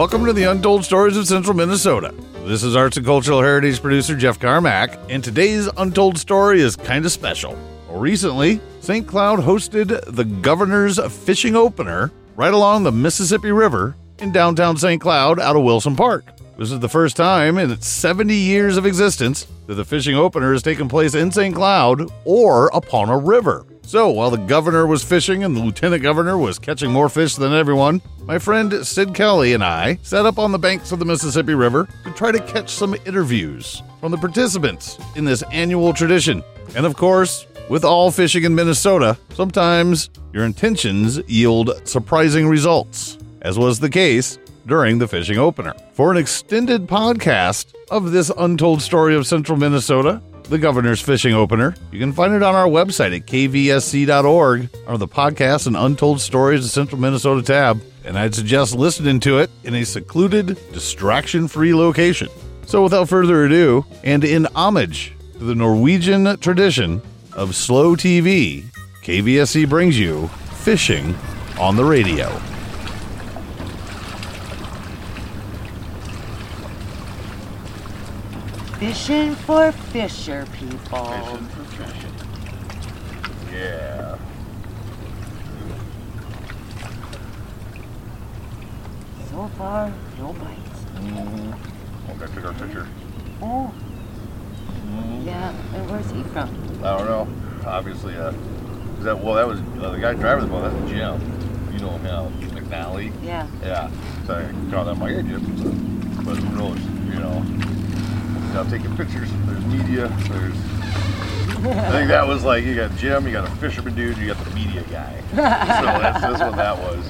Welcome to the Untold Stories of Central Minnesota. This is Arts and Cultural Heritage producer Jeff Carmack, and today's Untold Story is kind of special. Recently, St. Cloud hosted the Governor's Fishing Opener right along the Mississippi River in downtown St. Cloud out of Wilson Park. This is the first time in its 70 years of existence that the fishing opener has taken place in St. Cloud or upon a river. So while the governor was fishing and the lieutenant governor was catching more fish than everyone, my friend Sid Kelly and I sat up on the banks of the Mississippi River to try to catch some interviews from the participants in this annual tradition. And of course, with all fishing in Minnesota, sometimes your intentions yield surprising results, as was the case during the fishing opener. For an extended podcast of this untold story of Central Minnesota, the Governor's Fishing Opener, you can find it on our website at kvsc.org under the Podcast and Untold Stories of Central Minnesota tab, and I'd suggest listening to it in a secluded, distraction-free location. So without further ado, and in homage to the Norwegian tradition of slow TV, KVSC brings you Fishing on the Radio. Fishing for fisher people. Fishing for fishing. Yeah. So far, no bites. Okay, took our picture. Oh. Yeah, and where's he from? I don't know. Obviously, that was the guy driving the boat. That's Jim. You know him, McNally. Yeah. Yeah. So I called that my ear, Jim. But who knows? You know. Now taking pictures. There's media. There's. I think that was like you got Jim, you got a fisherman dude, you got the media guy. So that's what that was.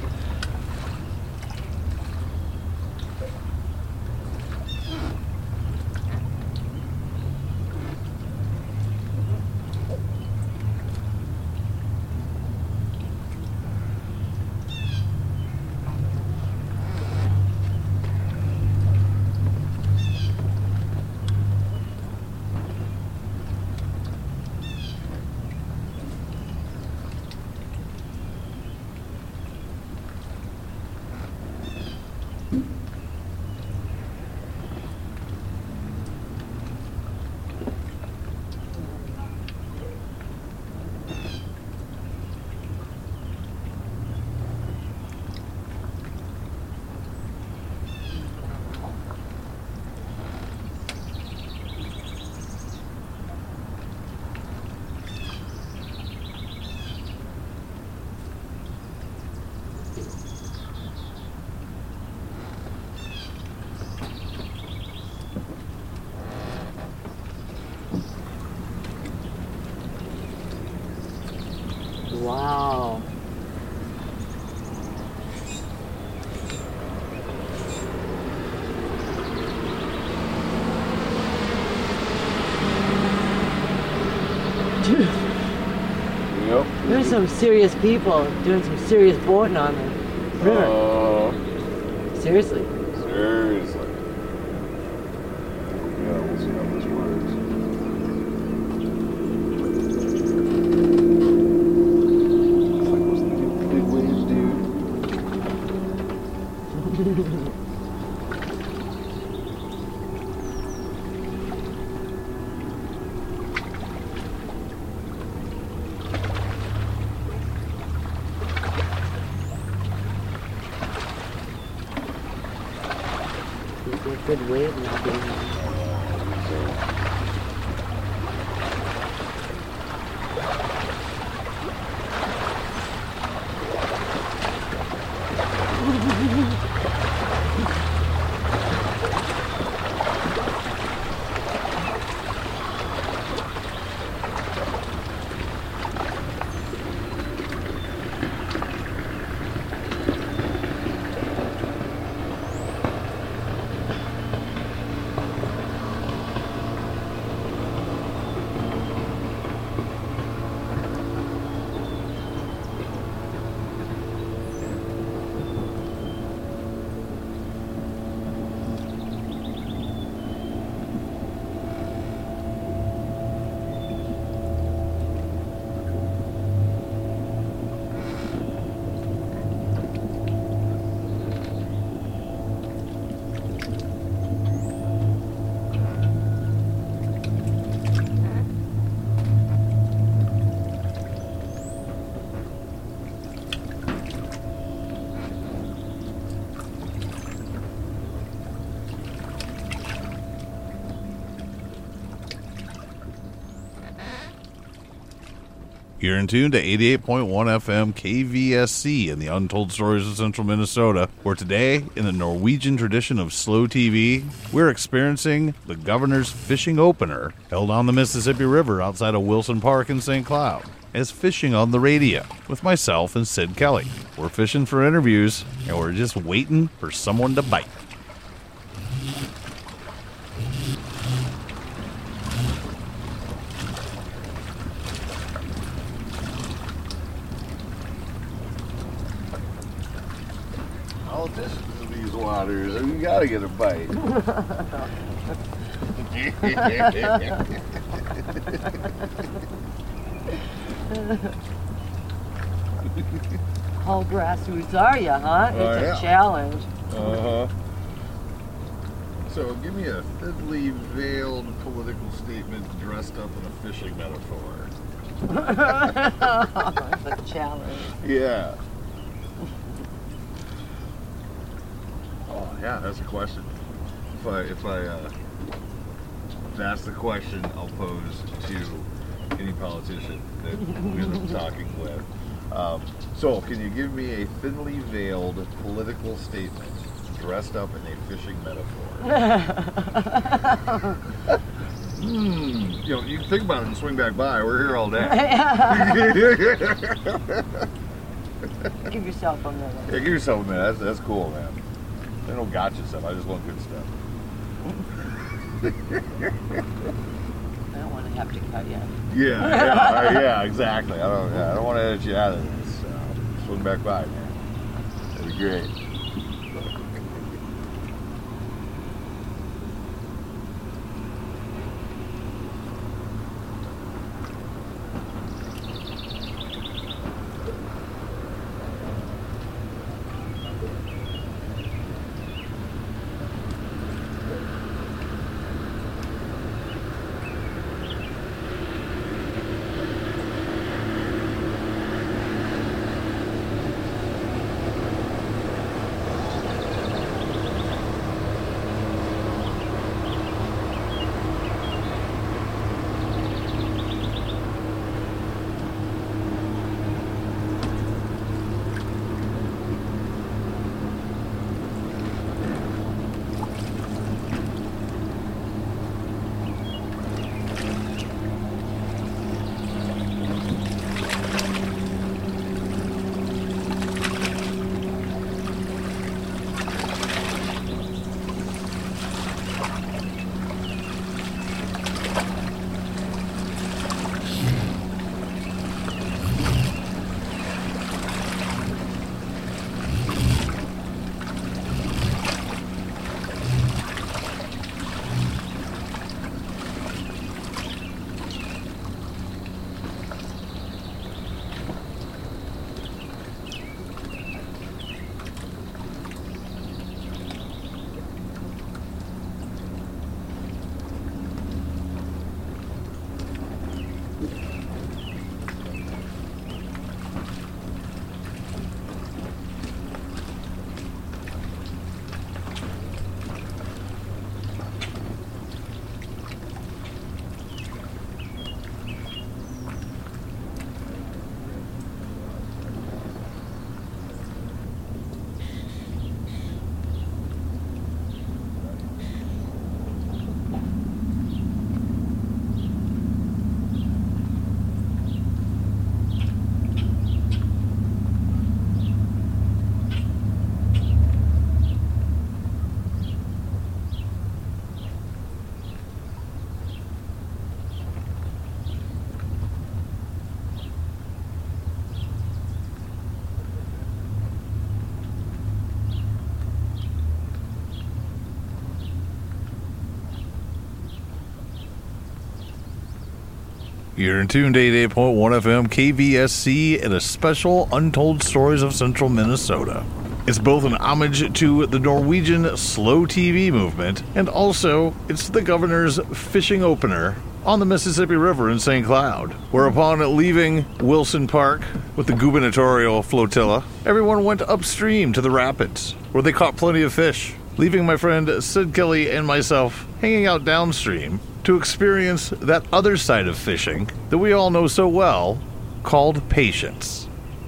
Wow. Yep. There's some serious people doing some serious boating on the river. Seriously. Seriously. Yeah, we'll see how this works. Big waves, dude. It's a good wave now, baby. You're in tune to 88.1 FM KVSC in the Untold Stories of Central Minnesota, where today, in the Norwegian tradition of slow TV, we're experiencing the Governor's Fishing Opener, held on the Mississippi River outside of Wilson Park in St. Cloud, as Fishing on the Radio, with myself and Sid Kelly. We're fishing for interviews, and we're just waiting for someone to bite. Politicians in these waters, you gotta get a bite. How grassroots are you, huh? Oh, It's yeah. a challenge. Uh-huh. So give me a thinly veiled political statement dressed up in a fishing metaphor. It's a challenge. Yeah. Oh yeah, that's a question. If that's the question I'll pose to any politician that we end up talking with. So can you give me a thinly veiled political statement dressed up in a fishing metaphor? You know, you can think about it and swing back by. We're here all day. Give yourself a minute. Yeah, give yourself a minute. That's cool, man. There's no gotcha stuff. I just want good stuff. I don't want to have to cut you. Yeah, exactly. I don't want to edit you out of this. Swing back by, man. That'd be great. You're in tune to 88.1 FM KVSC and a special Untold Stories of Central Minnesota. It's both an homage to the Norwegian slow TV movement, and also it's the Governor's Fishing Opener on the Mississippi River in St. Cloud, where upon leaving Wilson Park with the gubernatorial flotilla, everyone went upstream to the rapids, where they caught plenty of fish, leaving my friend Sid Kelly and myself hanging out downstream to experience that other side of fishing that we all know so well, called patience.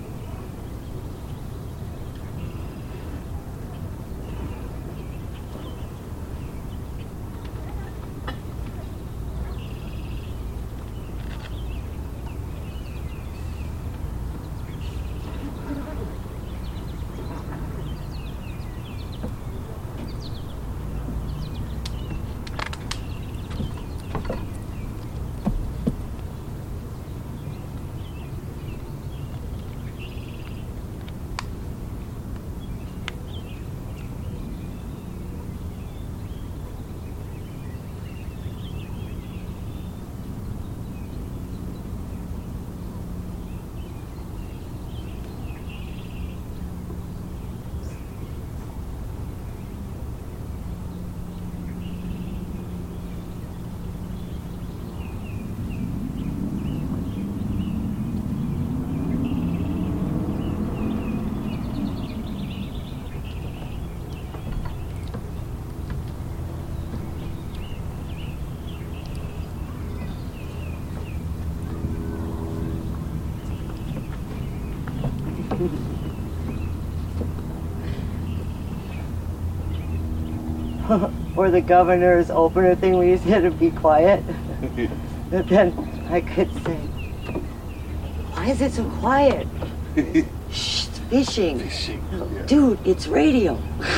Or the governor's opener thing where you said to be quiet. But then I could say, why is it so quiet? Shh, it's fishing. Yeah. Dude, it's radio.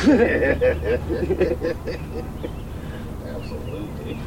Absolutely.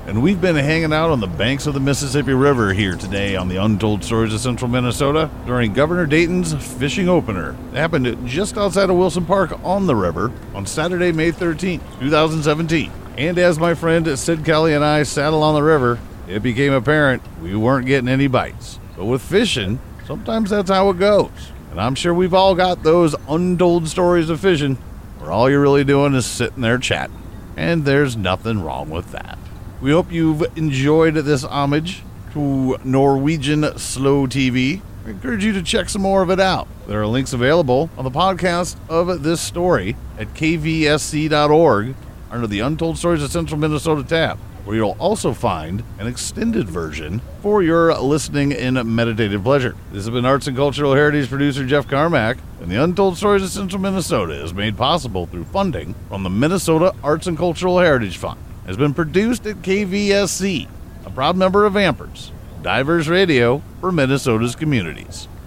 and we've been hanging out on the banks of the Mississippi River here today on the Untold Stories of Central Minnesota during Governor Dayton's fishing opener. It happened just outside of Wilson Park on the river on Saturday, May 13th, 2017. And as my friend Sid Kelly and I sat along the river, it became apparent we weren't getting any bites. But with fishing, sometimes that's how it goes. And I'm sure we've all got those untold stories of fishing where all you're really doing is sitting there chatting. And there's nothing wrong with that. We hope you've enjoyed this homage to Norwegian Slow TV. I encourage you to check some more of it out. There are links available on the podcast of this story at kvsc.org under the Untold Stories of Central Minnesota tab, where you'll also find an extended version for your listening and meditative pleasure. This has been Arts and Cultural Heritage producer Jeff Carmack, and the Untold Stories of Central Minnesota is made possible through funding from the Minnesota Arts and Cultural Heritage Fund. It has been produced at KVSC, a proud member of Ampers, diverse radio for Minnesota's communities.